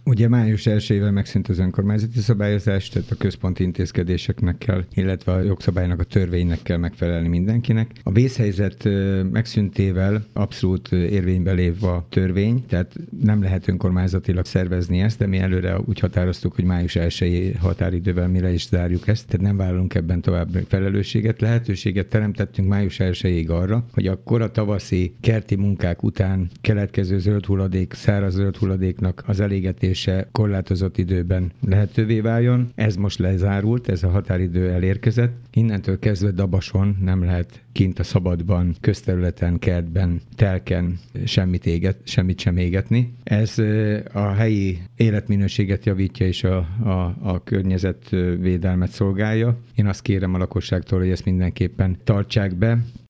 Ugye május 1-ével megszűnt az önkormányzati szabályozás, tehát a központi intézkedéseknek kell, illetve a jogszabálynak, a törvénynek kell megfelelni mindenkinek. A vészhelyzet megszűntével abszolút érvénybe lép a törvény, tehát nem lehet önkormányzatilag szervezni ezt, de mi előre úgy határoztuk, hogy május 1-i határidővel mire is zárjuk ezt, tehát nem vállalunk ebben tovább felelősséget. Lehetőséget teremtettünk május 1-ig arra, hogy akkor a tavaszi kerti munkák után keletkező zöld hulladék, száraz zöld hulladéknak az elégetés korlátozott időben lehetővé váljon. Ez most lezárult, ez a határidő elérkezett. Innentől kezdve Dabason nem lehet kint a szabadban, közterületen, kertben, telken semmit sem égetni. Ez a helyi életminőséget javítja és a környezetvédelmet szolgálja. Én azt kérem a lakosságtól, hogy ezt mindenképpen tartsák be.